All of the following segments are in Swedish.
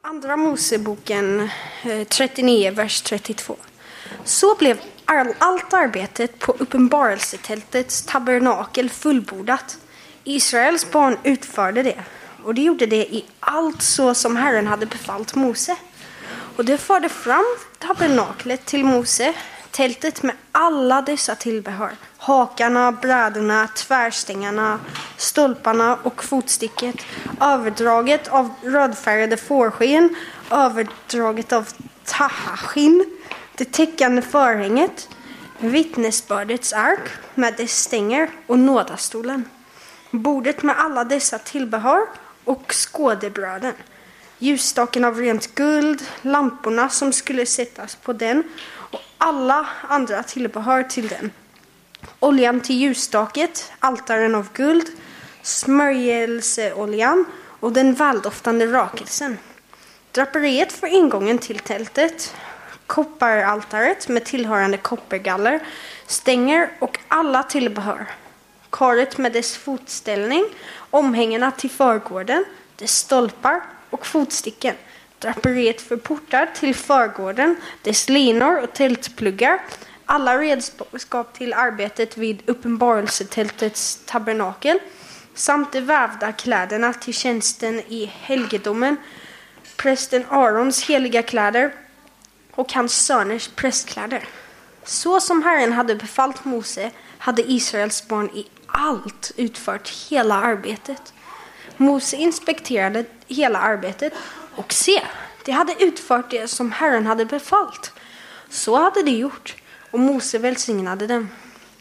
Andra Moseboken 39, vers 32. Så blev allt arbetet på uppenbarelsetältets tabernakel fullbordat. Israels barn utförde det, och de gjorde det i allt så som Herren hade befallt Mose. Och de förde fram tabernaklet till Mose, tältet med alla dessa tillbehör: hakarna, brädorna, tvärstängarna, stolparna och fotsticket, överdraget av rödfärgade fårsken, överdraget av tahaskinn, det täckande förhänget, vittnesbördets ark med dess stänger och nådastolen, bordet med alla dessa tillbehör och skådebröden, ljusstaken av rent guld, lamporna som skulle sättas på den och alla andra tillbehör till den, oljan till ljusstaket, altaren av guld, smörjelseoljan och den väldoftande rakelsen, draperiet för ingången till tältet, kopparaltaret med tillhörande koppergaller, stänger och alla tillbehör, karet med dess fotställning, omhängena till förgården, dess stolpar och fotsticken, draperiet för portar till förgården, dess linor och tältpluggar, alla redskap till arbetet vid uppenbarelsetältets tabernakel, samt de vävda kläderna till tjänsten i helgedomen, prästen Arons heliga kläder och hans söners prästkläder. Så som Herren hade befallt Mose hade Israels barn i allt utfört hela arbetet. Mose inspekterade hela arbetet och se, de hade utfört det som Herren hade befallt. Så hade de gjort, och Mose välsignade dem.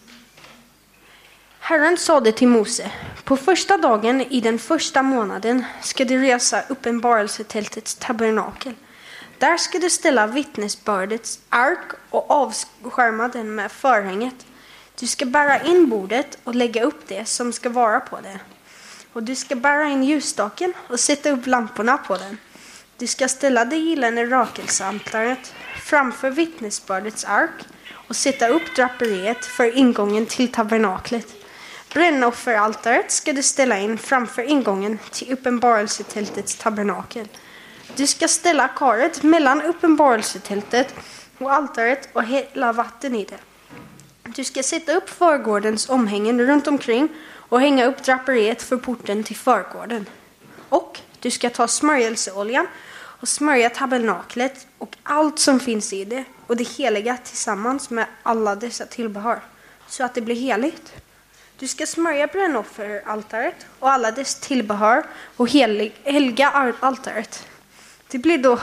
Herren sade till Mose: på första dagen i den första månaden ska du resa uppenbarelsetältets tabernakel. Där ska du ställa vittnesbördets ark och avskärma den med förhänget. Du ska bära in bordet och lägga upp det som ska vara på det. Och du ska bära in ljusstaken och sätta upp lamporna på den. Du ska ställa det gyllene rakelsaltaret framför vittnesbördets ark och sätta upp draperiet för ingången till tabernaklet. Brännofferaltaret ska du ställa in framför ingången till uppenbarelsetältets tabernakel. Du ska ställa karet mellan uppenbarelsetältet och altaret och hälla vatten i det. Du ska sätta upp förgårdens omhängen runt omkring och hänga upp draperiet för porten till förgården. Och du ska ta smörjelseoljan och smörja tabernaklet och allt som finns i det och det heliga tillsammans med alla dessa tillbehör, så att det blir heligt. Du ska smörja brännofferaltaret och alla dess tillbehör och helga altaret. Det blir då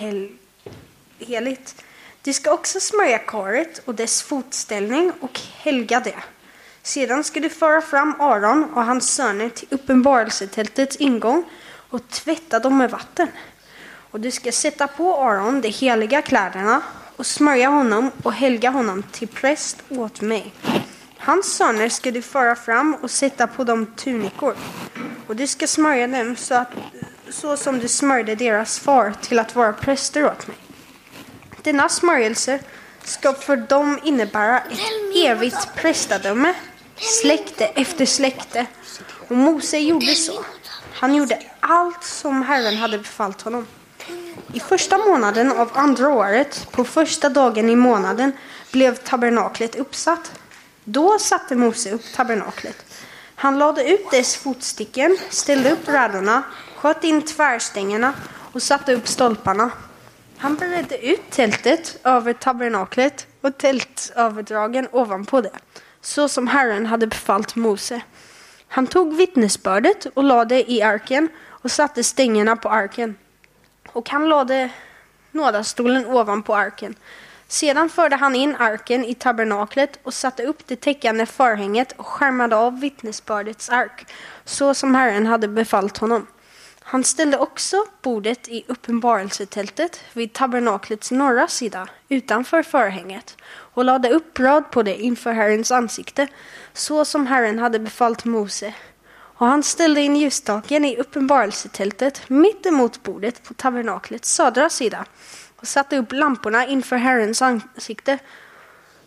högheligt. Du ska också smörja karet och dess fotställning och helga det. Sedan ska du föra fram Aron och hans söner till uppenbarelsetältets ingång och tvätta dem med vatten. Och du ska sätta på Aron de heliga kläderna och smörja honom och helga honom till präst åt mig. Hans söner ska du föra fram och sätta på dem tunikor. Och du ska smörja dem så som du smörjde deras far till att vara präster åt mig. Denna smörjelse ska för dem innebära ett evigt prästadöme, släkte efter släkte. Och Mose gjorde så. Han gjorde allt som Herren hade befallt honom. I första månaden av andra året, på första dagen i månaden, blev tabernaklet uppsatt. Då satte Mose upp tabernaklet. Han lade ut dess fotsticken, ställde upp räderna, sköt in tvärstängerna och satte upp stolparna. Han beredde ut tältet över tabernaklet och tältöverdragen ovanpå det, så som Herren hade befallt Mose. Han tog vittnesbördet och lade i arken och satte stängerna på arken. Och han lade nådastolen ovanpå arken. Sedan förde han in arken i tabernaklet och satte upp det täckande förhänget och skärmade av vittnesbördets ark, så som Herren hade befallt honom. Han ställde också bordet i uppenbarelsetältet vid tabernaklets norra sida utanför förhänget och lade upp bröd på det inför Herrens ansikte, så som Herren hade befallt Mose. Och han ställde in ljusstaken i uppenbarelsetältet mitt emot bordet på tabernaklets södra sida och satte upp lamporna inför Herrens ansikte,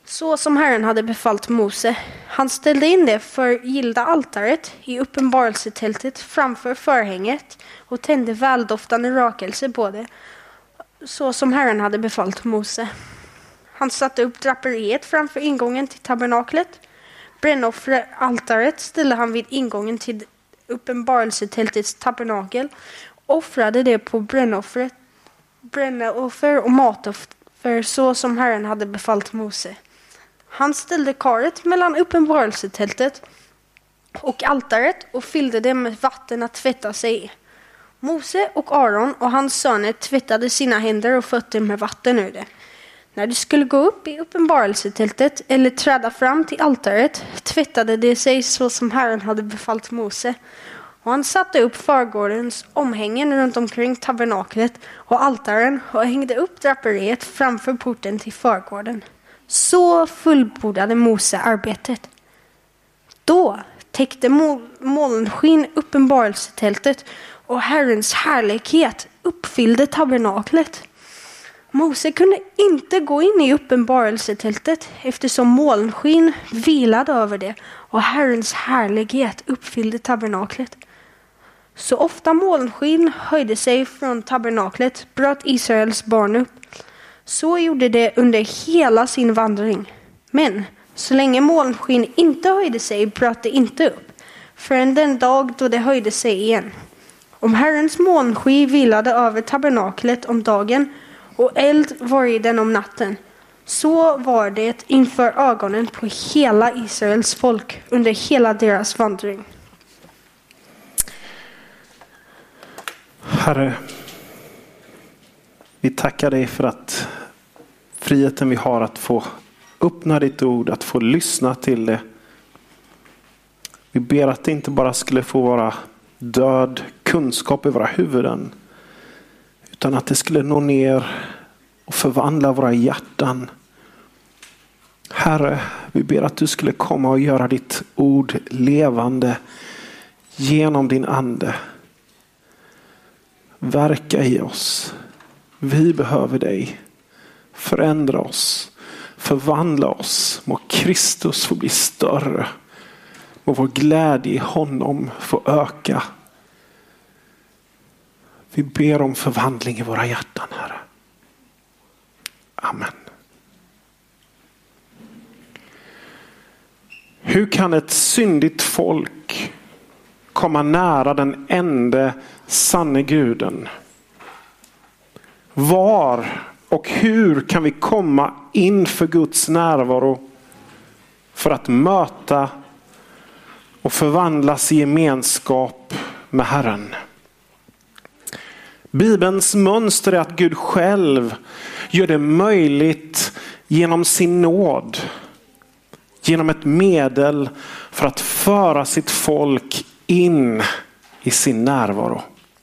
så som Herren hade befallt Mose. Han ställde in det förgyllda altaret i uppenbarelsetältet framför förhänget och tände väldoftande rökelse på det, så som Herren hade befallt Mose. Han satte upp draperiet framför ingången till tabernaklet. Brännofferaltaret ställde han vid ingången till uppenbarelsetältets tabernakel, offrade det på brännoffer och matoffer så som Herren hade befallt Mose. Han ställde karet mellan uppenbarelsetältet och altaret och fyllde det med vatten att tvätta sig i. Mose och Aaron och hans söner tvättade sina händer och fötter med vatten ur det. När de skulle gå upp i uppenbarelsetältet eller träda fram till altaret tvättade de sig så som Herren hade befallt Mose. Och han satte upp förgårdens omhängen runt omkring tabernaklet och altaren och hängde upp draperiet framför porten till förgården. Så fullbordade Mose arbetet. Då täckte molnskinn uppenbarelsetältet och Herrens härlighet uppfyllde tabernaklet. Mose kunde inte gå in i uppenbarelsetältet eftersom molnskinn vilade över det och Herrens härlighet uppfyllde tabernaklet. Så ofta molnskinn höjde sig från tabernaklet bröt Israels barn upp. Så gjorde det under hela sin vandring. Men så länge molnskinn inte höjde sig bröt det inte upp förrän den dag då det höjde sig igen. Om Herrens molnsky vilade över tabernaklet om dagen och eld var i den om natten, så var det inför ögonen på hela Israels folk under hela deras vandring. Herre, vi tackar dig för att friheten vi har att få öppna ditt ord, att få lyssna till det. Vi ber att det inte bara skulle få vara död kunskap i våra huvuden, utan att det skulle nå ner och förvandla våra hjärtan. Herre, vi ber att du skulle komma och göra ditt ord levande genom din ande. Verka i oss. Vi behöver dig. Förändra oss. Förvandla oss. Må Kristus få bli större. Må vår glädje i honom få öka. Vi ber om förvandling i våra hjärtan, Herre. Amen. Hur kan ett syndigt folk komma nära den enda sanne guden? Var och hur kan vi komma inför Guds närvaro för att möta och förvandlas i gemenskap med Herren? Bibelns mönster är att Gud själv gör det möjligt genom sin nåd. Genom ett medel för att föra sitt folk in i sin närvaro.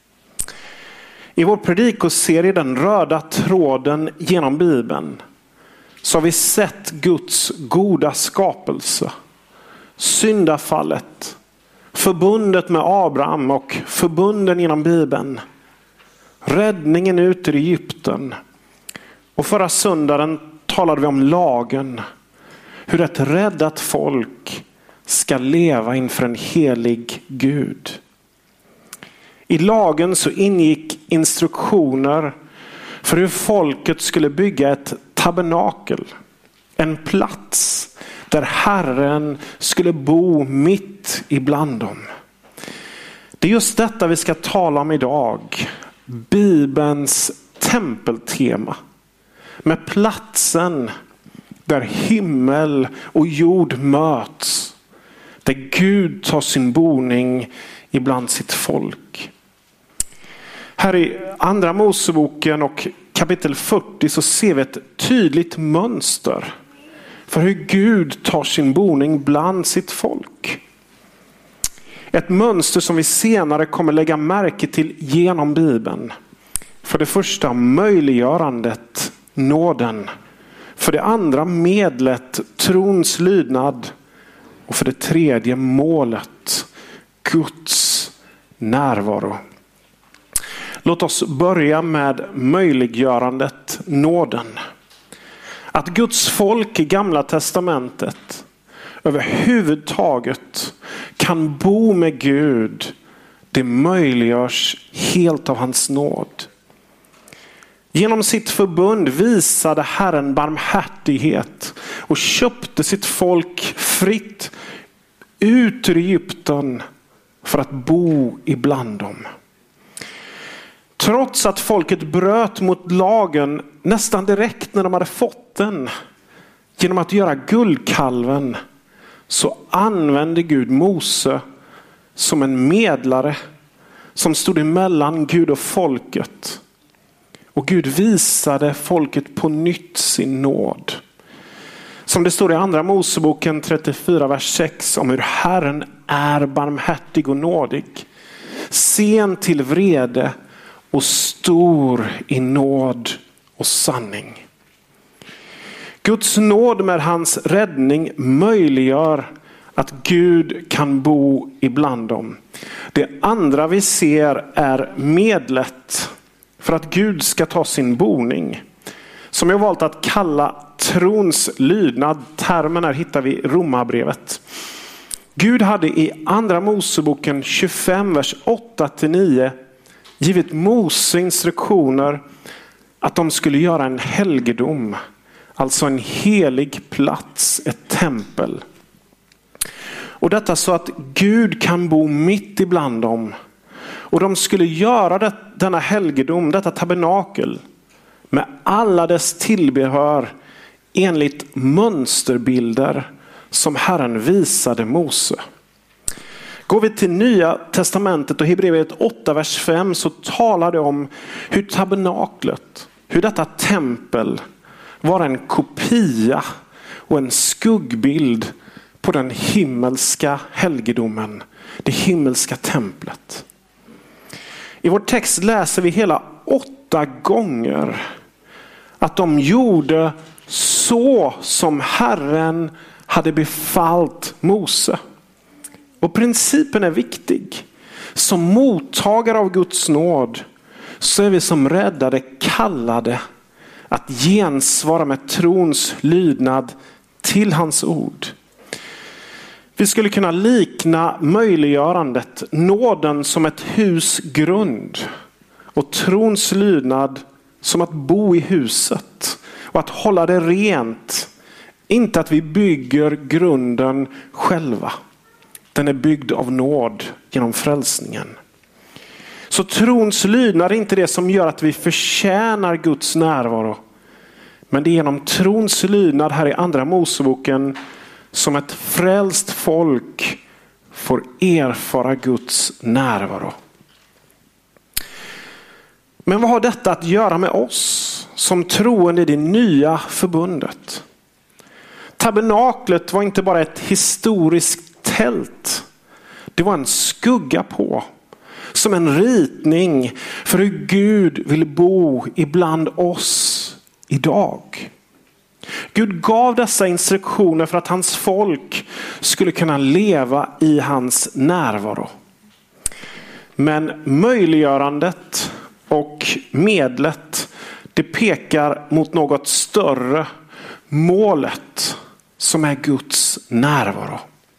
I vår predikoserie Den röda tråden genom Bibeln så har vi sett Guds goda skapelse. Syndafallet. Förbundet med Abraham och förbunden genom Bibeln. Räddningen ut ur Egypten. Och förra söndagen talade vi om lagen. Hur ett räddat folk ska leva inför en helig Gud. I lagen så ingick instruktioner för hur folket skulle bygga ett tabernakel. En plats där Herren skulle bo mitt ibland dem. Det är just detta vi ska tala om idag. Bibelns tempeltema. Med platsen där himmel och jord möts. Där Gud tar sin boning ibland sitt folk. Här i andra Moseboken och kapitel 40 så ser vi ett tydligt mönster för hur Gud tar sin boning bland sitt folk. Ett mönster som vi senare kommer lägga märke till genom Bibeln. För det första möjliggörandet, nåden. För det andra medlet, trons lydnad. Och för det tredje målet, Guds närvaro. Låt oss börja med möjliggörandet, nåden. Att Guds folk i Gamla testamentet överhuvudtaget kan bo med Gud, det möjliggörs helt av hans nåd. Genom sitt förbund visade Herren barmhärtighet och köpte sitt folk fritt ut ur Egypten för att bo ibland dem. Trots att folket bröt mot lagen nästan direkt när de hade fått den genom att göra guldkalven, så använde Gud Mose som en medlare som stod emellan Gud och folket. Och Gud visade folket på nytt sin nåd. Som det står i andra Moseboken 34, vers 6 om hur Herren är barmhärtig och nådig, sen till vrede och stor i nåd och sanning. Guds nåd med hans räddning möjliggör att Gud kan bo ibland dem. Det andra vi ser är medlet för att Gud ska ta sin boning, som jag valt att kalla trons lydnad. Termen här hittar vi i Romarbrevet. Gud hade i andra Moseboken 25, vers 8-9 givit Mose instruktioner att de skulle göra en helgedom, alltså en helig plats, ett tempel. Och detta så att Gud kan bo mitt ibland dem. Och de skulle göra denna helgedom, detta tabernakel, med alla dess tillbehör enligt mönsterbilder som Herren visade Mose. Går vi till Nya testamentet och Hebreerbrevet 8, vers 5, så talar det om hur tabernaklet, hur detta tempel var en kopia och en skuggbild på den himmelska helgedomen, det himmelska templet. I vår text läser vi hela 8 gånger att de gjorde så som Herren hade befallt Mose. Och principen är viktig. Som mottagare av Guds nåd så är vi som räddade kallade att gensvara med trons lydnad till hans ord. Vi skulle kunna likna möjliggörandet, nåden, som ett hus grund och trons lydnad som att bo i huset och att hålla det rent. Inte att vi bygger grunden själva. Den är byggd av nåd genom frälsningen. Så trons lydnad är inte det som gör att vi förtjänar Guds närvaro. Men det är genom trons lydnad här i andra Moseboken som ett frälst folk får erfara Guds närvaro. Men vad har detta att göra med oss som troende i det nya förbundet? Tabernaklet var inte bara ett historiskt tält. Det var en skugga på. Som en ritning för hur Gud vill bo ibland oss idag. Gud gav dessa instruktioner för att hans folk skulle kunna leva i hans närvaro. Men möjliggörandet och medlet, det pekar mot något större, målet, som är Guds närvaro.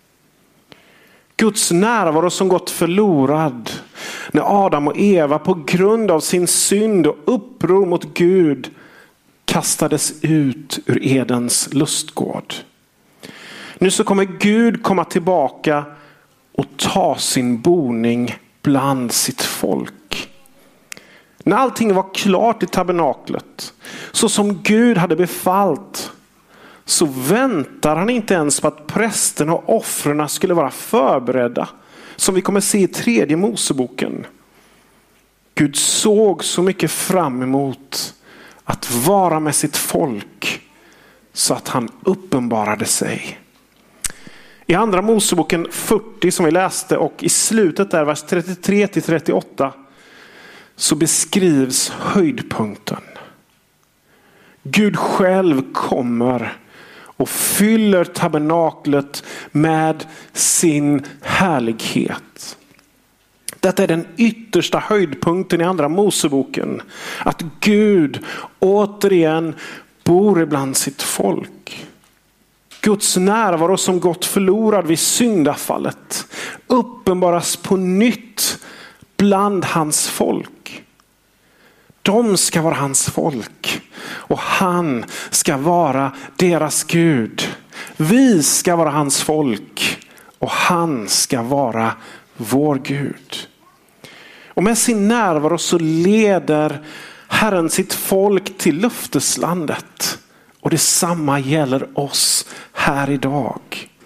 Guds närvaro som gått förlorad när Adam och Eva på grund av sin synd och uppror mot Gud kastades ut ur Edens lustgård. Nu så kommer Gud komma tillbaka och ta sin boning bland sitt folk. När allting var klart i tabernaklet, så som Gud hade befallt, så väntar han inte ens på att prästerna och offren skulle vara förberedda, som vi kommer se i 3:e Moseboken. Gud såg så mycket fram emot att vara med sitt folk så att han uppenbarade sig. I andra Moseboken 40 som vi läste och i slutet där vers 33-38 så beskrivs höjdpunkten. Gud själv kommer och fyller tabernaklet med sin härlighet. Detta är den yttersta höjdpunkten i andra Moseboken. Att Gud återigen bor ibland sitt folk. Guds närvaro som gått förlorad vid syndafallet uppenbaras på nytt bland hans folk. De ska vara hans folk och han ska vara deras Gud. Vi ska vara hans folk och han ska vara vår Gud. Och med sin närvaro så leder Herren sitt folk till löfteslandet. Och detsamma gäller oss här idag.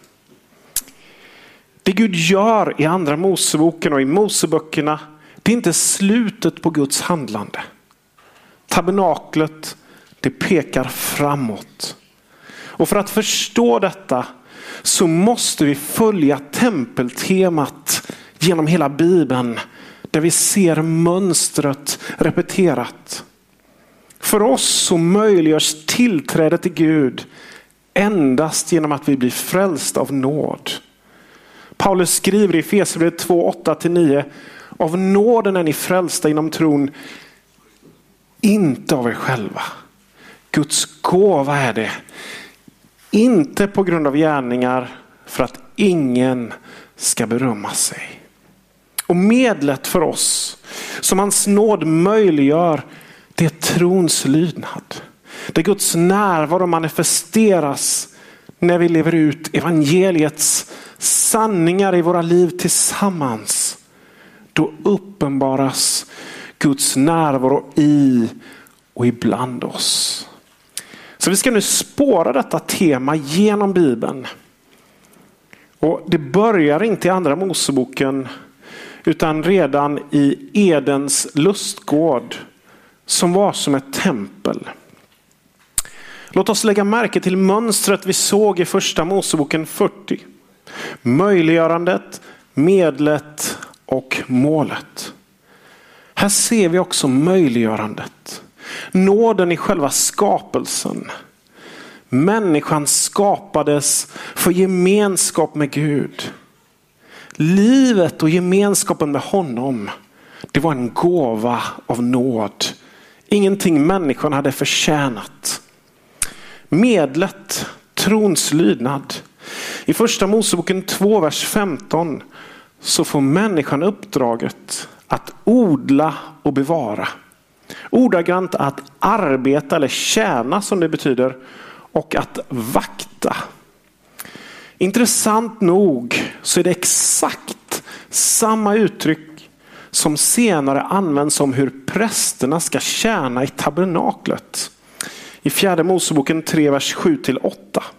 Det Gud gör i andra Moseboken och i Moseböckerna, det är inte slutet på Guds handlande. Tabernaklet, det pekar framåt. Och för att förstå detta så måste vi följa tempeltemat genom hela Bibeln, där vi ser mönstret repeterat. För oss så möjliggörs tillträde till Gud endast genom att vi blir frälsta av nåd. Paulus skriver i Efesierbrevet 2, 8-9: av nåden är ni frälsta inom tron, inte av er själva. Guds gåva är det. Inte på grund av gärningar, för att ingen ska berömma sig. Och medlet för oss som hans nåd möjliggör, det är trons lydnad. Där Guds närvaro manifesteras när vi lever ut evangeliets sanningar i våra liv tillsammans. Då uppenbaras Guds närvaro i och ibland oss. Så vi ska nu spåra detta tema genom Bibeln. Och det börjar inte i andra Moseboken utan redan i Edens lustgård som var som ett tempel. Låt oss lägga märke till mönstret vi såg i första Moseboken 40. Möjliggörandet, medlet och målet. Här ser vi också möjliggörandet. Nåden i själva skapelsen. Människan skapades för gemenskap med Gud. Livet och gemenskapen med honom, det var en gåva av nåd. Ingenting människan hade förtjänat. Medlet, trons lydnad. I första Moseboken 2, vers 15 så får människan uppdraget att odla och bevara. Ordagrant att arbeta eller tjäna som det betyder, och att vakta. Intressant nog så är det exakt samma uttryck som senare används om hur prästerna ska tjäna i tabernaklet. I fjärde Moseboken 3, vers 7-8.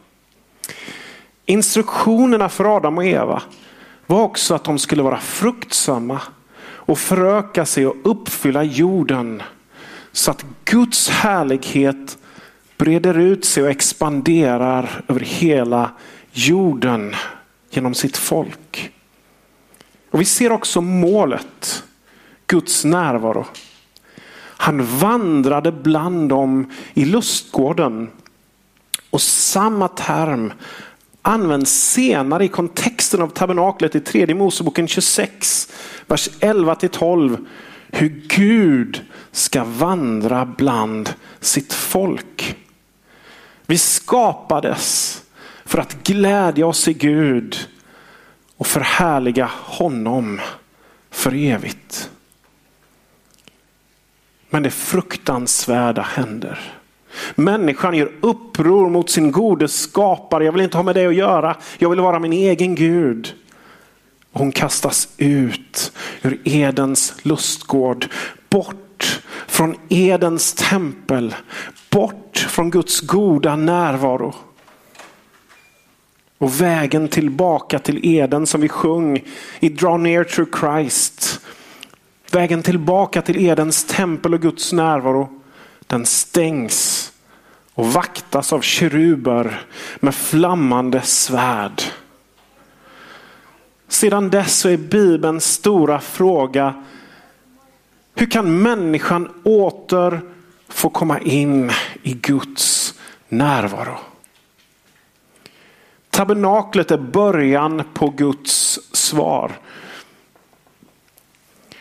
Instruktionerna för Adam och Eva var också att de skulle vara fruktsamma och föröka sig och uppfylla jorden så att Guds härlighet breder ut sig och expanderar över hela jorden genom sitt folk. Och vi ser också målet, Guds närvaro. Han vandrade bland dem i lustgården, och samma term används senare i kontexten av tabernaklet i tredje Moseboken 26, vers 11-12. Hur Gud ska vandra bland sitt folk. Vi skapades för att glädja oss i Gud och förhärliga honom för evigt. Men det fruktansvärda händer. Människan gör uppror mot sin gode skapare. Jag vill inte ha med det att göra. Jag vill vara min egen Gud. Hon kastas ut ur Edens lustgård. Bort från Edens tempel. Bort från Guds goda närvaro. Och vägen tillbaka till Eden som vi sjöng i Draw Near to Christ. Vägen tillbaka till Edens tempel och Guds närvaro, den stängs och vaktas av keruber med flammande svärd. Sedan dess så är Bibelns stora fråga: hur kan människan åter få komma in i Guds närvaro? Tabernaklet är början på Guds svar.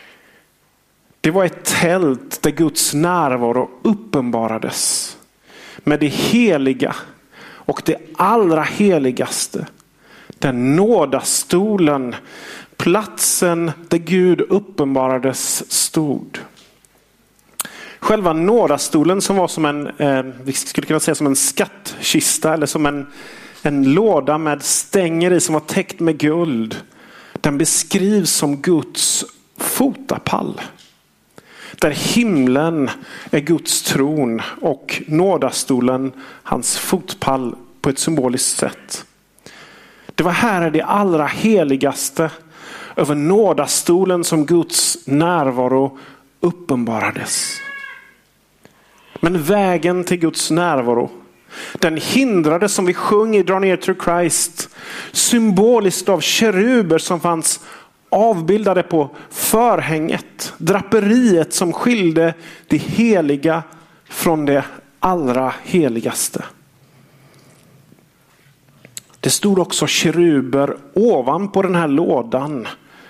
Det var ett tält där Guds närvaro uppenbarades. med det heliga och det allra heligaste. Den nådastolen, platsen där Gud uppenbarades, stod. Själva nådastolen, som var som vi skulle kunna säga som en skattkista eller som en låda med stänger i som var täckt med guld. Den beskrivs som Guds fotapall. Där himlen är Guds tron och nådastolen hans fotpall på ett symboliskt sätt. Det var här det allra heligaste, över nådastolen, som Guds närvaro uppenbarades. Men vägen till Guds närvaro, den hindrades, som vi sjöng i Draw Near to Christ, symboliskt av keruber som fanns avbildade på förhänget, draperiet som skilde det heliga från det allra heligaste. Det stod också keruber ovanpå den här lådan,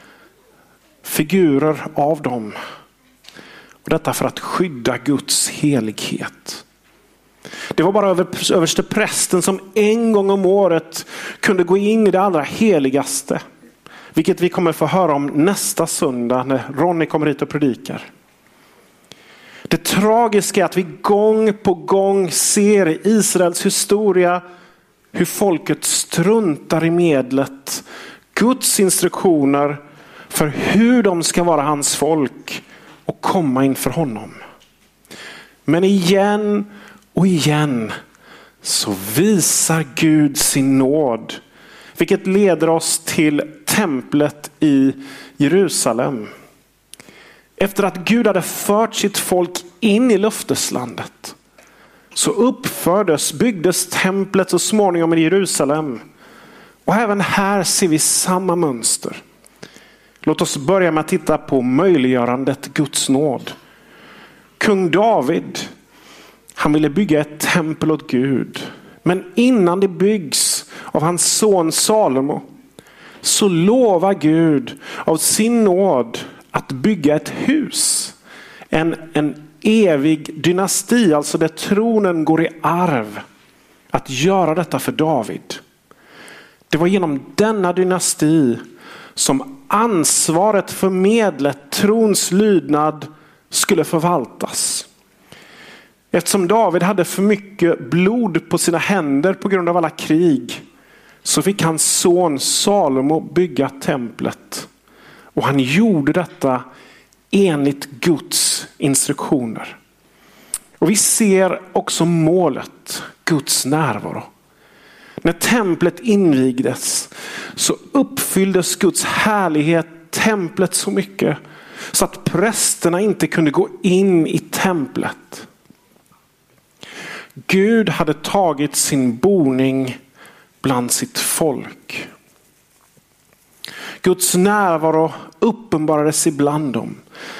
figurer av dem. Och detta för att skydda Guds helighet. Det var bara överste prästen som en gång om året kunde gå in i det allra heligaste. Vilket vi kommer få höra om nästa söndag när Ronny kommer hit och predikar. Det tragiska är att vi gång på gång ser i Israels historia hur folket struntar i medlet, Guds instruktioner för hur de ska vara hans folk och komma inför honom. Men igen och igen så visar Gud sin nåd, vilket leder oss till templet i Jerusalem. Efter att Gud hade fört sitt folk in i löfteslandet så byggdes templet så småningom i Jerusalem. Och även här ser vi samma mönster. Låt oss börja med att titta på möjliggörandet Guds nåd. Kung David, han ville bygga ett tempel åt Gud. Men innan det byggs av hans son Salomo så lovar Gud av sin nåd att bygga ett hus. En evig dynasti, alltså där tronen går i arv. Att göra detta för David. Det var genom denna dynasti som ansvaret för medlet, trons lydnad, skulle förvaltas. Eftersom David hade för mycket blod på sina händer på grund av alla krig så fick hans son Salomo bygga templet. Och han gjorde detta enligt Guds instruktioner. Och vi ser också målet, Guds närvaro. När templet invigdes så uppfylldes Guds härlighet templet så mycket så att prästerna inte kunde gå in i templet. Gud hade tagit sin boning bland sitt folk. Guds närvaro uppenbarades ibland dem.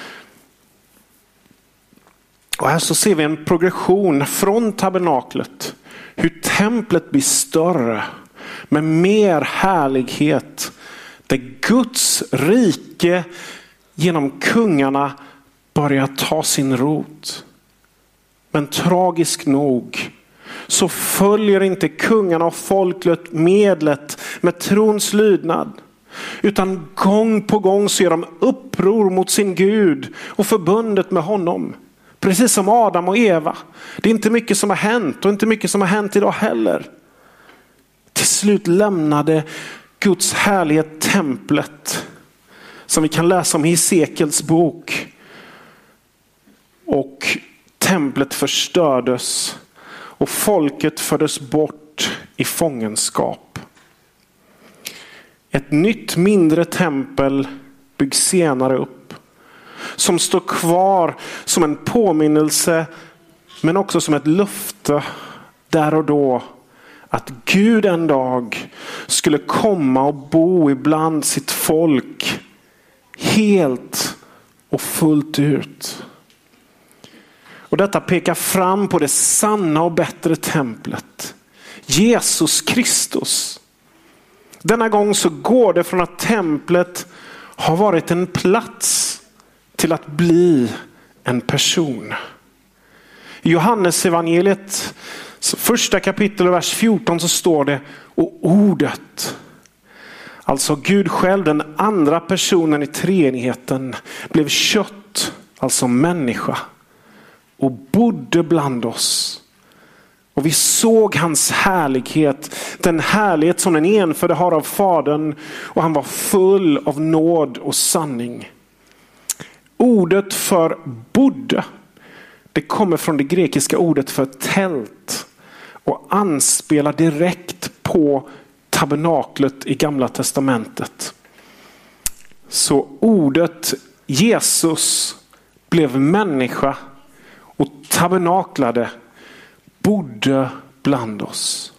Och här så ser vi en progression från tabernaklet. Hur templet blir större med mer härlighet. Där Guds rike genom kungarna börjar ta sin rot. Men tragiskt nog så följer inte kungarna och folket medlet med trons lydnad. Utan gång på gång så gör de uppror mot sin Gud och förbundet med honom. Precis som Adam och Eva. Det är inte mycket som har hänt och inte mycket som har hänt idag heller. Till slut lämnade Guds härlighet templet. Som vi kan läsa om i Hesekiels bok. Och templet förstördes. Och folket fördes bort i fångenskap. Ett nytt mindre tempel byggs senare upp. Som står kvar som en påminnelse men också som ett löfte där och då. Att Gud en dag skulle komma och bo ibland sitt folk helt och fullt ut. Och detta pekar fram på det sanna och bättre templet. Jesus Kristus. Denna gång så går det från att templet har varit en plats till att bli en person. I Johannes evangeliet, första kapitel och vers 14 så står det: och ordet, alltså Gud själv, den andra personen i treenigheten, blev kött, alltså människa, och bodde bland oss. Och vi såg hans härlighet, den härlighet som den enfödde har av Fadern, och han var full av nåd och sanning. Ordet för bodde, det kommer från det grekiska ordet för tält och anspelar direkt på tabernaklet i Gamla testamentet. Så ordet Jesus blev människa och tabernaklade, bodde bland oss.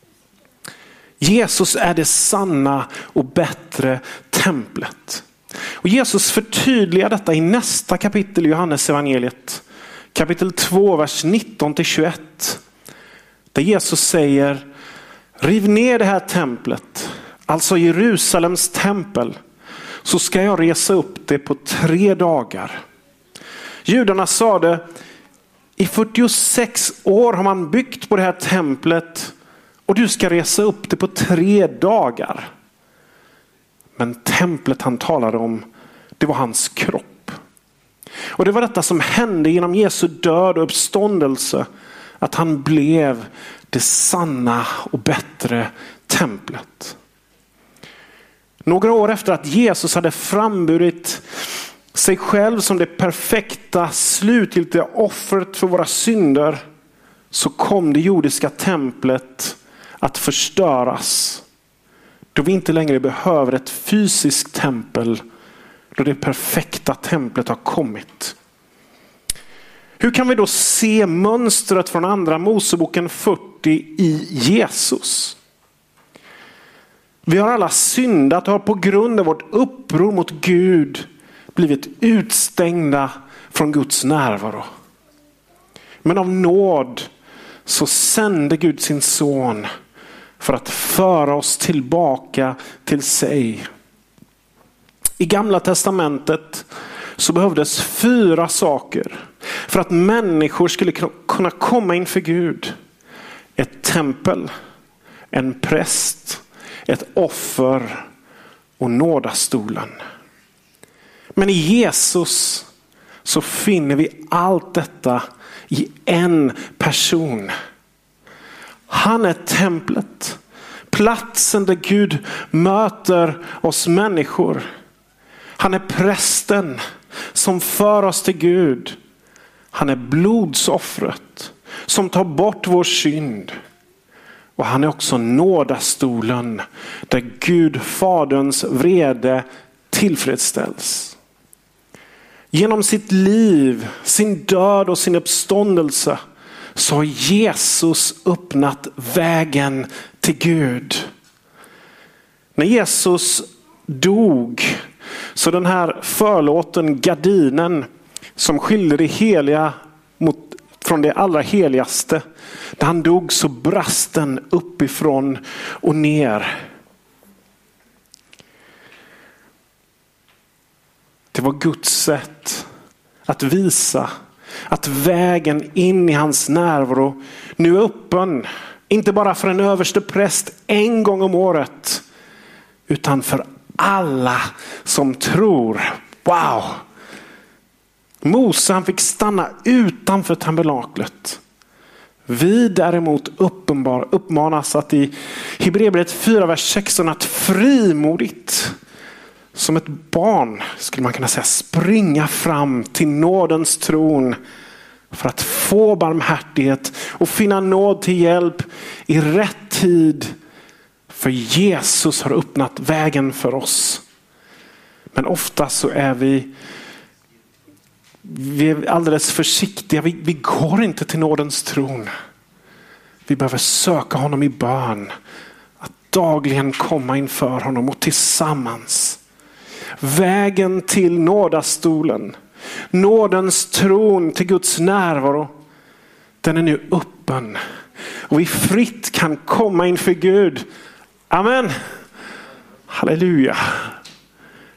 Jesus är det sanna och bättre templet. Och Jesus förtydligar detta i nästa kapitel i Johannes evangeliet. Kapitel 2, vers 19-21. Där Jesus säger: riv ner det här templet, alltså Jerusalems tempel, så ska jag resa upp det på 3 dagar. Judarna sade: i 46 år har man byggt på det här templet och du ska resa upp det på 3 dagar. Men templet han talade om, det var hans kropp. Och det var detta som hände genom Jesu död och uppståndelse, att han blev det sanna och bättre templet. Några år efter att Jesus hade framburit sig själv som det perfekta, slutgiltiga offret för våra synder, så kom det jordiska templet att förstöras. Då vi inte längre behöver ett fysiskt tempel, då det perfekta templet har kommit. Hur kan vi då se mönstret från andra Moseboken 40 i Jesus? Vi har alla syndat och har på grund av vårt uppror mot Gud blivit utstängda från Guds närvaro. Men av nåd så sände Gud sin son för att föra oss tillbaka till sig. I Gamla testamentet så behövdes 4 saker för att människor skulle kunna komma inför Gud: ett tempel, en präst, ett offer och nådastolen. Men i Jesus så finner vi allt detta i en person. Han är templet, platsen där Gud möter oss människor. Han är prästen som för oss till Gud. Han är blodsoffret som tar bort vår synd. Och han är också nådastolen där Gud Faderns vrede tillfredsställs. Genom sitt liv, sin död och sin uppståndelse så har Jesus öppnat vägen till Gud. När Jesus dog, så den här förlåten gardinen som skilde det heliga från det allra heligaste, när han dog så brast den uppifrån och ner. Det var Guds sätt att visa att vägen in i hans närvaro nu är öppen. Inte bara för en överste präst en gång om året, utan för alla som tror. Wow! Mose han fick stanna utanför tabernaklet. Vi däremot uppmanas att i Hebreerbrevet 4, vers 16 att frimodigt som ett barn, skulle man kunna säga, springa fram till nådens tron för att få barmhärtighet och finna nåd till hjälp i rätt tid. För Jesus har öppnat vägen för oss. Men ofta så är vi är alldeles försiktiga. Vi går inte till nådens tron. Vi behöver söka honom i bön. Att dagligen komma inför honom och tillsammans. Vägen till nådastolen. Nådens tron till Guds närvaro. Den är nu öppen. Och vi fritt kan komma inför Gud. Amen. Halleluja.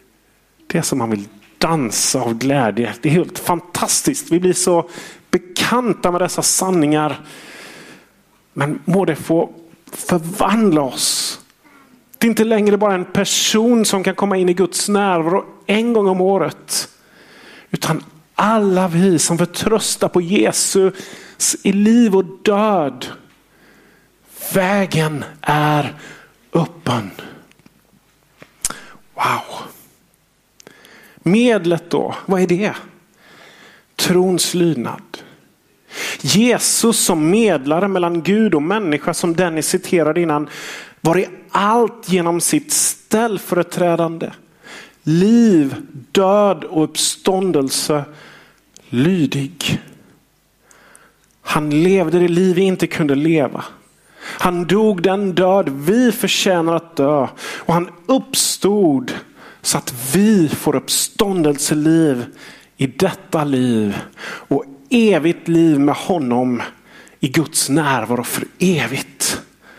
Det är som man vill dansa av glädje. Det är helt fantastiskt. Vi blir så bekanta bekanta med dessa sanningar. Men må det få förvandla oss. Det är inte längre bara en person som kan komma in i Guds närvaro en gång om året. Utan alla vi som förtröstar på Jesus i liv och död. Vägen är öppen. Wow. Medlet då, vad är det? Trons lydnad. Jesus som medlare mellan Gud och människa, som Denny citerade innan, var i allt genom sitt ställföreträdande. Liv, död och uppståndelse lydig. Han levde det liv vi inte kunde leva. Han dog den död vi förtjänar att dö. Och han uppstod så att vi får uppståndelseliv i detta liv. Och evigt liv med honom i Guds närvaro för evigt.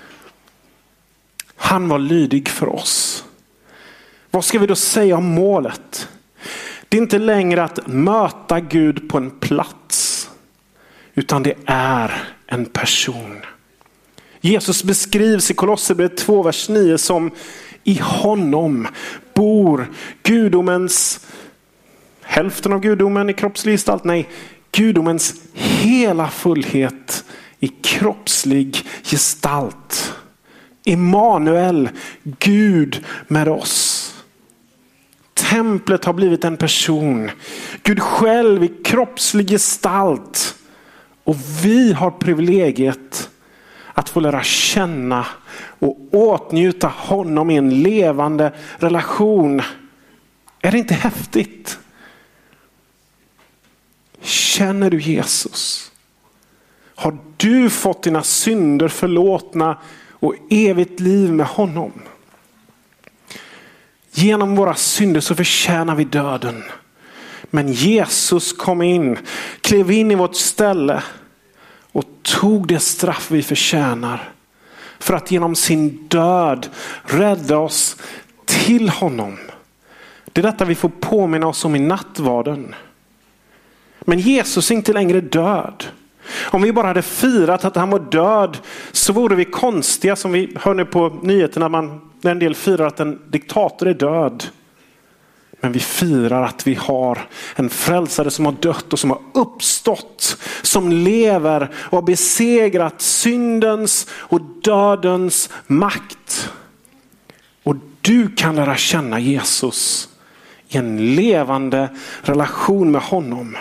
Han var lydig för oss. Vad ska vi då säga om målet? Det är inte längre att möta Gud på en plats. Utan det är en person. Jesus beskrivs i Kolosserbrevet 2, vers 9 som i honom bor gudomens, hälften av gudomen i kroppslig gestalt, nej, gudomens hela fullhet i kroppslig gestalt. Immanuel, Gud med oss. Templet har blivit en person. Gud själv i kroppslig gestalt. Och vi har privilegiet att få lära känna och åtnjuta honom i en levande relation. Är det inte häftigt? Känner du Jesus? Har du fått dina synder förlåtna och evigt liv med honom? Genom våra synder så förtjänar vi döden. Men Jesus kom in, klev in i vårt ställe och tog det straff vi förtjänar. För att genom sin död rädda oss till honom. Det är detta vi får påminna oss om i nattvarden. Men Jesus är inte längre död. Om vi bara hade firat att han var död så vore vi konstiga, som vi hör nu på nyheterna när en del firar att en diktator är död. Men vi firar att vi har en frälsare som har dött och som har uppstått. Som lever och har besegrat syndens och dödens makt. Och du kan lära känna Jesus i en levande relation med honom.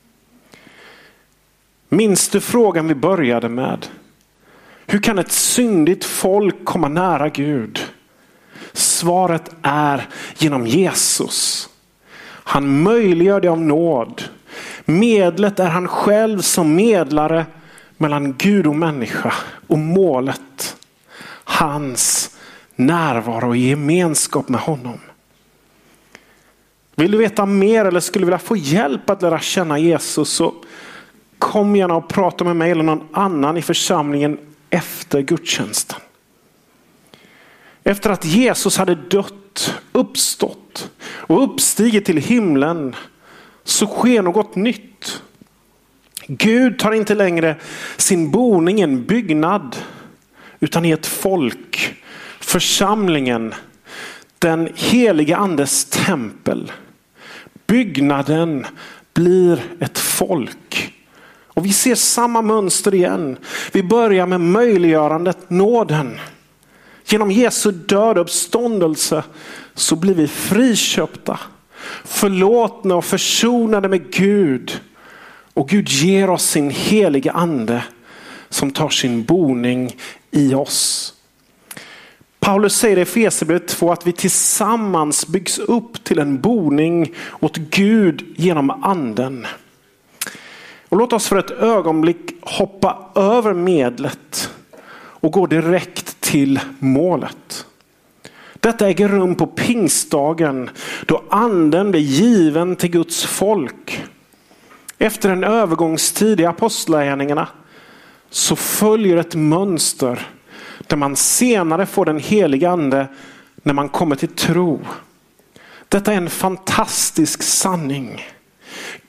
Minns du frågan vi började med? Hur kan ett syndigt folk komma nära Gud? Svaret är genom Jesus. Han möjliggör det av nåd. Medlet är han själv som medlare mellan Gud och människa. Och målet, hans närvaro och gemenskap med honom. Vill du veta mer eller skulle vilja få hjälp att lära känna Jesus, så kom gärna och prata med mig eller någon annan i församlingen efter gudstjänsten. Efter att Jesus hade dött, uppstått och uppstigit till himlen, så sker något nytt. Gud tar inte längre sin boning i en byggnad utan i ett folk. Församlingen, den heliga andes tempel. Byggnaden blir ett folk. Och vi ser samma mönster igen. Vi börjar med möjliggörandet, nåden. Genom Jesu död och uppståndelse så blir vi friköpta, förlåtna och försonade med Gud. Och Gud ger oss sin heliga ande som tar sin boning i oss. Paulus säger i Efesierbrevet 2 att vi tillsammans byggs upp till en boning åt Gud genom anden. Och låt oss för ett ögonblick hoppa över medlet och gå direkt till målet. Detta äger rum på pingstdagen då anden blir given till Guds folk. Efter en övergångstid i apostlagärningarna så följer ett mönster där man senare får den heliga ande när man kommer till tro. Detta är en fantastisk sanning.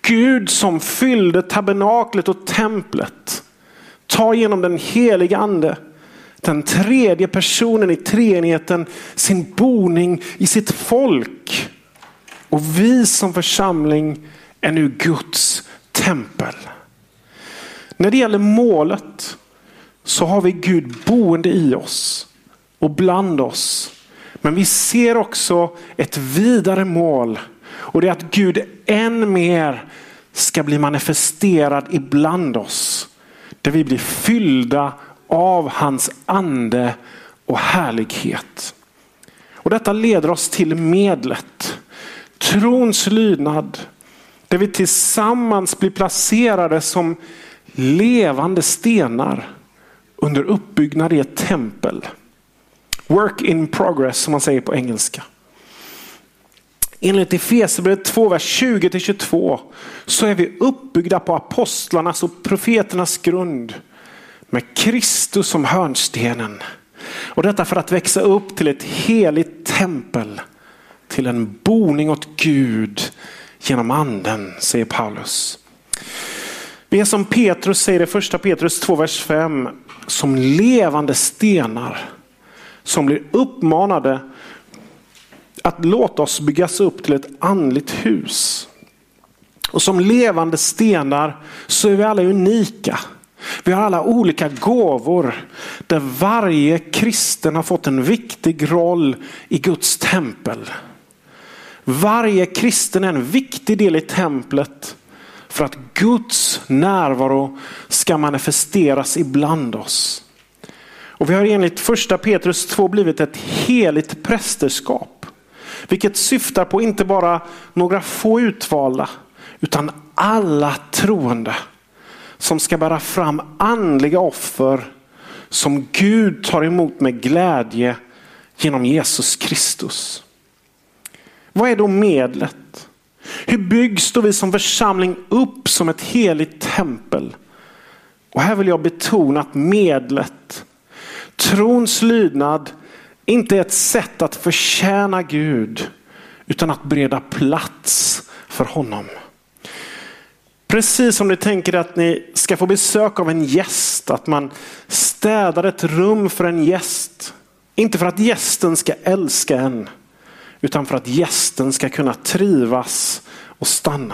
Gud som fyllde tabernaklet och templet tar genom den heliga ande, den tredje personen i treenigheten, sin boning i sitt folk. Och vi som församling är nu Guds tempel. När det gäller målet så har vi Gud boende i oss och bland oss. Men vi ser också ett vidare mål. Och det är att Gud än mer ska bli manifesterad ibland oss. Där vi blir fyllda av hans ande och härlighet. Och detta leder oss till medlet. Trons lydnad. Där vi tillsammans blir placerade som levande stenar under uppbyggnad i ett tempel. Work in progress som man säger på engelska. Enligt Efesierbrevet 2, vers 20-22 så är vi uppbyggda på apostlarnas och profeternas grund med Kristus som hörnstenen. Och detta för att växa upp till ett heligt tempel, till en boning åt Gud genom anden, säger Paulus. Vi är som Petrus säger i första Petrus 2, vers 5, som levande stenar som blir uppmanade att låta oss byggas upp till ett andligt hus. Och som levande stenar så är vi alla unika. Vi har alla olika gåvor där varje kristen har fått en viktig roll i Guds tempel. Varje kristen är en viktig del i templet för att Guds närvaro ska manifesteras ibland oss. Och vi har enligt första Petrus 2 blivit ett heligt prästerskap. Vilket syftar på inte bara några få utvalda utan alla troende som ska bära fram andliga offer som Gud tar emot med glädje genom Jesus Kristus. Vad är då medlet? Hur byggs då vi som församling upp som ett heligt tempel? Och här vill jag betona att medlet, trons lydnad, inte är ett sätt att förtjäna Gud utan att bereda plats för honom. Precis som ni tänker att ni ska få besök av en gäst, att man städar ett rum för en gäst. Inte för att gästen ska älska en, utan för att gästen ska kunna trivas och stanna.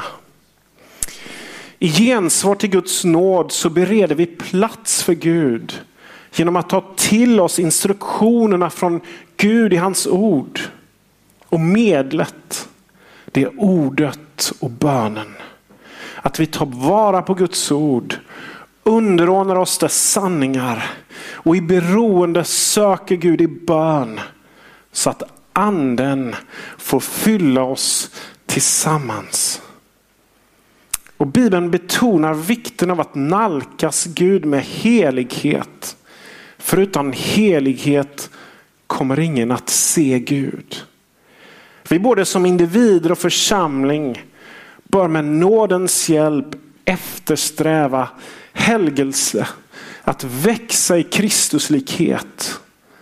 I gensvar till Guds nåd så bereder vi plats för Gud genom att ta till oss instruktionerna från Gud i hans ord. Och medlet, det är ordet och bönen. Att vi tar vara på Guds ord, underordnar oss dess sanningar och i beroende söker Gud i bön så att anden får fylla oss tillsammans. Och Bibeln betonar vikten av att nalkas Gud med helighet. För utan helighet kommer ingen att se Gud. Vi både som individer och församling bör med nådens hjälp eftersträva helgelse, att växa i Kristuslikhet.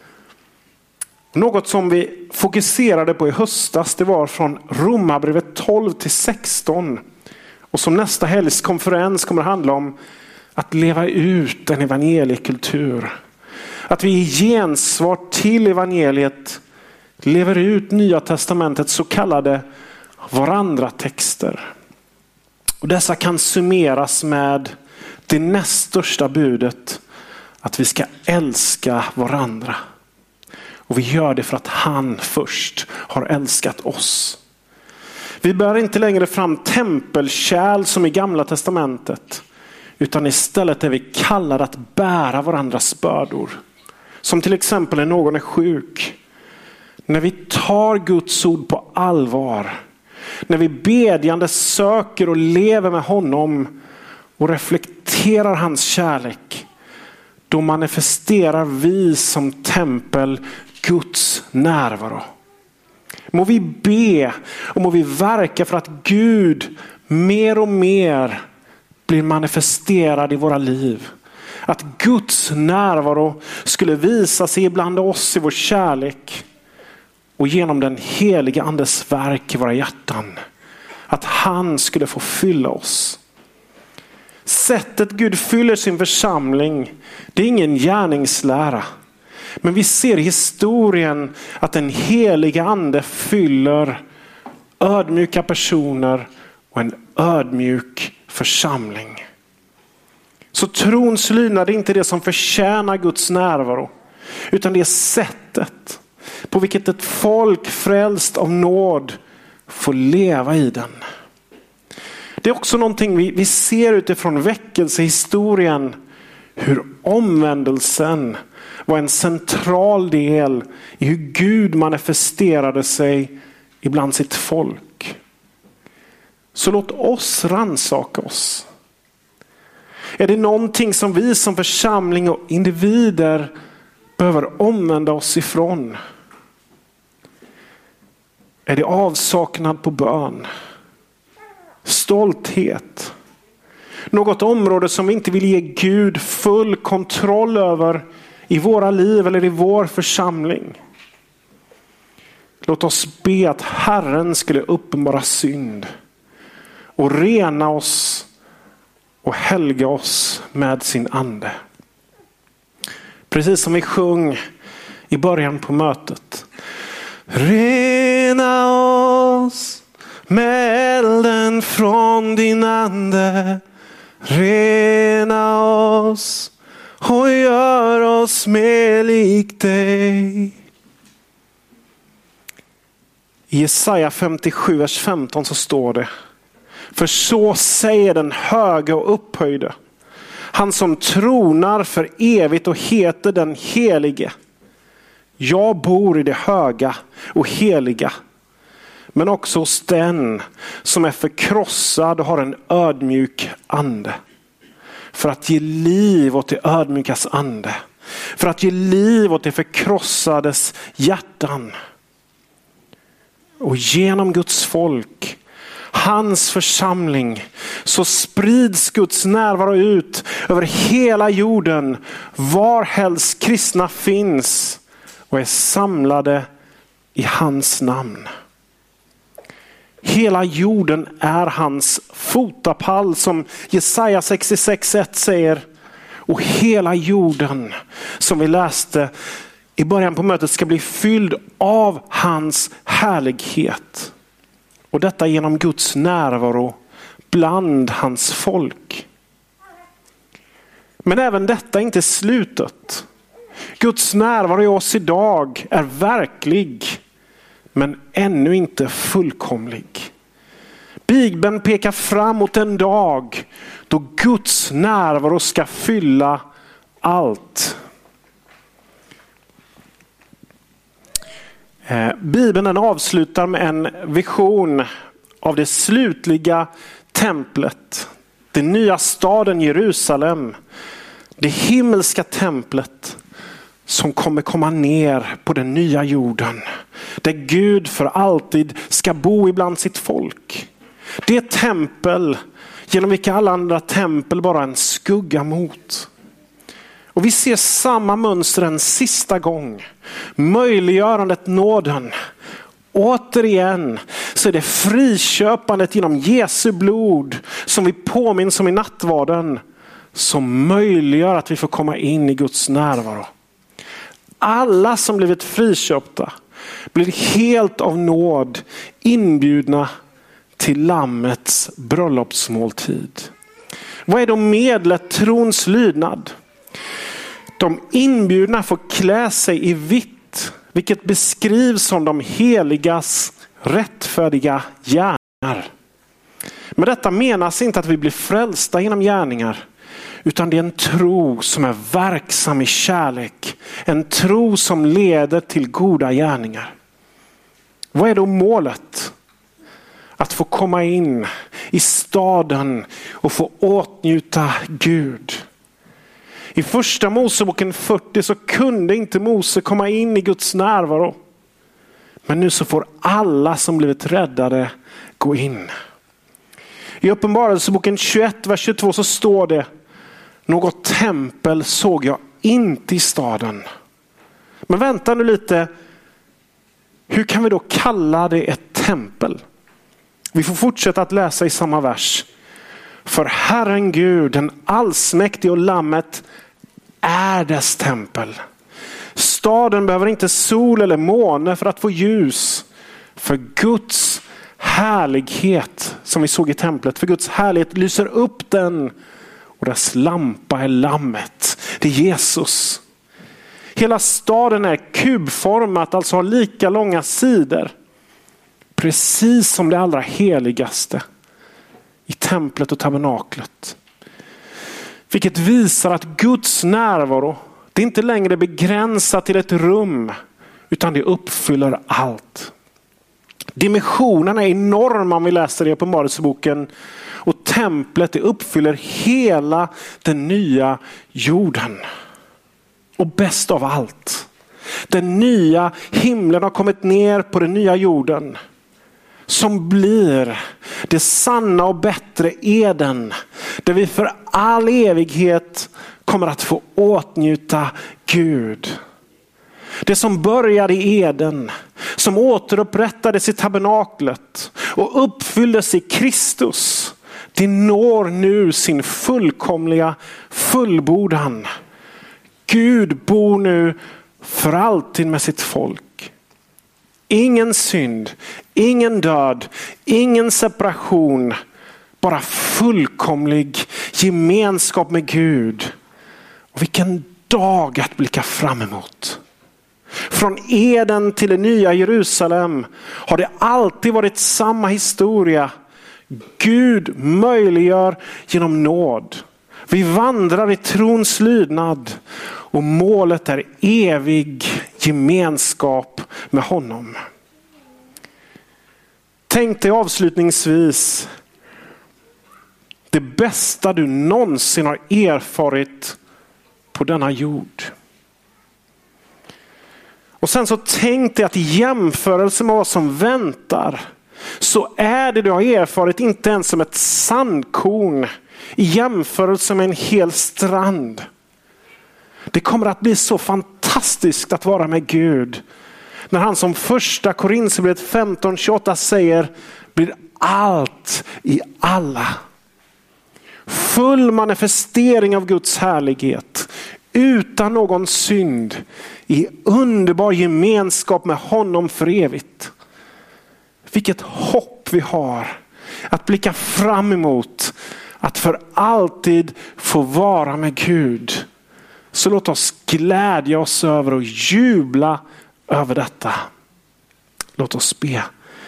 Något som vi fokuserade på i höstas, det var från Romarbrevet 12-16. Och som nästa helgs konferens kommer att handla om att leva ut en evangeliekultur. Att vi i gensvar till evangeliet lever ut Nya testamentets så kallade varandra-texter. Och dessa kan summeras med det näst största budet, att vi ska älska varandra. Och vi gör det för att han först har älskat oss. Vi bär inte längre fram tempelkärl som i Gamla testamentet, utan istället är vi kallade att bära varandras bördor. Som till exempel när någon är sjuk. När vi tar Guds ord på allvar. När vi bedjande söker och lever med honom och reflekterar hans kärlek. Då manifesterar vi som tempel Guds närvaro. Må vi be och må vi verka för att Gud mer och mer blir manifesterad i våra liv. Att Guds närvaro skulle visa sig ibland oss i vår kärlek och genom den heliga andes verk i våra hjärtan. att han skulle få fylla oss. Sättet Gud fyller sin församling, det är ingen gärningslära. Men vi ser i historien att den heliga ande fyller ödmjuka personer och en ödmjuk församling. Så trons lydnad är inte det som förtjänar Guds närvaro, utan det är sättet på vilket ett folk frälst av nåd får leva i den. Det är också någonting vi ser utifrån väckelsehistorien, hur omvändelsen var en central del i hur Gud manifesterade sig ibland sitt folk. Så låt oss rannsaka oss. Är det någonting som vi som församling och individer behöver omvända oss ifrån? Är det avsaknad på bön? Stolthet? Något område som vi inte vill ge Gud full kontroll över i våra liv eller i vår församling? Låt oss be att Herren skulle uppenbara synd och rena oss och helga oss med sin ande. Precis som vi sjöng i början på mötet. Rena oss med elden från din ande. Rena oss och gör oss mer lik dig. I Jesaja 57, vers 15 så står det: för så säger den höga och upphöjde, han som tronar för evigt och heter den helige. Jag bor i det höga och heliga, men också hos den som är förkrossad och har en ödmjuk ande. För att ge liv åt det ödmjukas ande. För att ge liv åt det förkrossades hjärtan. Och genom Guds folk, hans församling, så sprids Guds närvaro ut över hela jorden, var helst kristna finns och är samlade i hans namn. Hela jorden är hans fotapall, som Jesaja 66:1 säger. Och hela jorden, som vi läste i början på mötet, ska bli fylld av hans härlighet. Och detta genom Guds närvaro bland hans folk. Men även detta är inte slutet. Guds närvaro i oss idag är verklig, men ännu inte fullkomlig. Bibeln pekar fram mot en dag då Guds närvaro ska fylla allt. Bibeln den avslutar med en vision av det slutliga templet. Den nya staden Jerusalem. Det himmelska templet som kommer komma ner på den nya jorden. Där Gud för alltid ska bo ibland sitt folk. Det tempel genom vilka alla andra tempel bara en skugga mot. Och vi ser samma mönster en sista gång. Möjliggörandet nåden. Återigen så är det friköpandet genom Jesu blod som vi påminns om i nattvarden, som möjliggör att vi får komma in i Guds närvaro. Alla som blivit friköpta blir helt av nåd inbjudna till Lammets bröllopsmåltid. Vad är då medlet trons lydnad? De inbjudna får klä sig i vitt, vilket beskrivs som de heligas rättfärdiga gärningar. Men detta menas inte att vi blir frälsta genom gärningar, utan det är en tro som är verksam i kärlek. En tro som leder till goda gärningar. Vad är då målet? Att få komma in i staden och få åtnjuta Gud. I första Moseboken 40 så kunde inte Mose komma in i Guds närvaro. Men nu så får alla som blivit räddade gå in. I Uppenbarelseboken 21, vers 22 så står det: något tempel såg jag inte i staden. Men vänta nu lite. Hur kan vi då kalla det ett tempel? Vi får fortsätta att läsa i samma vers. För Herren Gud, den allsmäktige och lammet, är dess tempel. Staden behöver inte sol eller måne för att få ljus. För Guds härlighet, som vi såg i templet, för Guds härlighet lyser upp den. Och dess lampa är lammet. Det är Jesus. Hela staden är kubformat, alltså har lika långa sidor. Precis som det allra heligaste i templet och tabernaklet. Vilket visar att Guds närvaro, det är inte längre begränsat till ett rum, utan det uppfyller allt. Dimensionerna är enorma om vi läser i Uppenbarelseboken. Och templet, det uppfyller hela den nya jorden. Och bäst av allt, den nya himlen har kommit ner på den nya jorden. Som blir det sanna och bättre Eden. Där vi för all evighet kommer att få åtnjuta Gud. Det som började i Eden, som återupprättades i tabernaklet och uppfylldes i Kristus, det når nu sin fullkomliga fullbordan. Gud bor nu för alltid med sitt folk. Ingen synd, ingen död, ingen separation, bara fullkomlig gemenskap med Gud. Och vilken dag att blicka fram emot. Från Eden till det nya Jerusalem har det alltid varit samma historia. Gud möjliggör genom nåd. Vi vandrar i trons lydnad och målet är evig gemenskap med honom. Tänk dig avslutningsvis det bästa du någonsin har erfarit på denna jord. Och sen så tänk dig att i jämförelse med vad som väntar så är det du har erfarit inte ens som ett sandkorn i jämförelse med en hel strand. Det kommer att bli så fantastiskt att vara med Gud. När han som första Korinthierbrevet 15:28 säger blir allt i alla. Full manifestering av Guds härlighet. Utan någon synd. I underbar gemenskap med honom för evigt. Vilket hopp vi har. Att blicka fram emot. Att för alltid få vara med Gud. Så låt oss glädja oss över och jubla över detta. Låt oss be.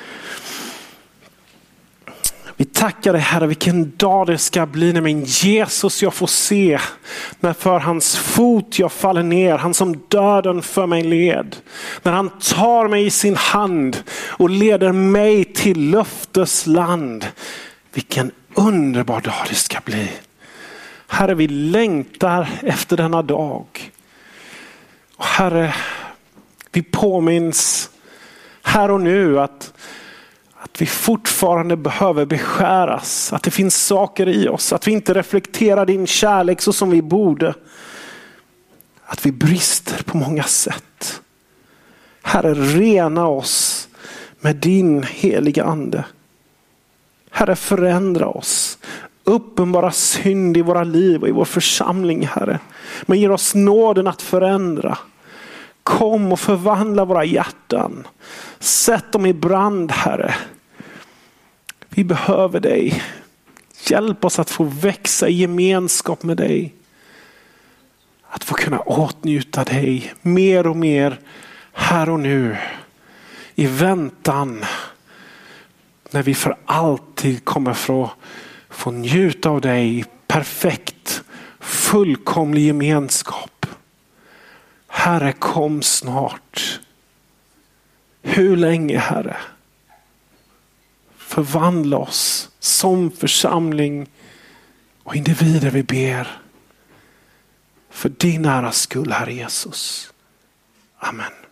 Vi tackar dig Herre, vilken dag det ska bli när min Jesus jag får se. När för hans fot jag faller ner, han som döden för mig led. När han tar mig i sin hand och leder mig till löftes land. Vilken underbar dag det ska bli. Herre, vi längtar efter denna dag. Och Herre, vi påminns här och nu att vi fortfarande behöver beskäras. Att det finns saker i oss. Att vi inte reflekterar din kärlek så som vi borde. Att vi brister på många sätt. Herre, rena oss med din heliga ande. Herre, förändra oss. Uppenbara synd i våra liv och i vår församling, Herre. Men ger oss nåden att förändra. Kom och förvandla våra hjärtan. Sätt dem i brand, Herre. Vi behöver dig. Hjälp oss att få växa i gemenskap med dig. Att få kunna åtnjuta dig mer och mer här och nu. I väntan. När vi för alltid kommer få njuta av dig i perfekt, fullkomlig gemenskap. Herre, kom snart. Hur länge, Herre? Förvandla oss som församling och individer vi ber. För din ära skull, Herre Jesus. Amen.